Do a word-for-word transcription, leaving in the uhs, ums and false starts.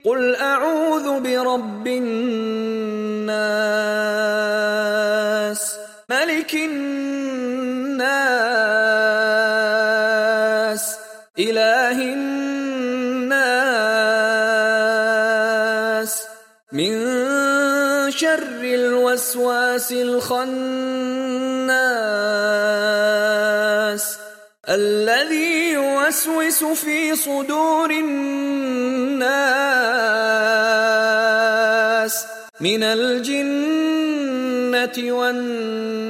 قل أعوذ برب الناس ملك الناس إله الناس من شر الوسواس الخناس الذي يوسوس في صدور الناس من الجنة والناس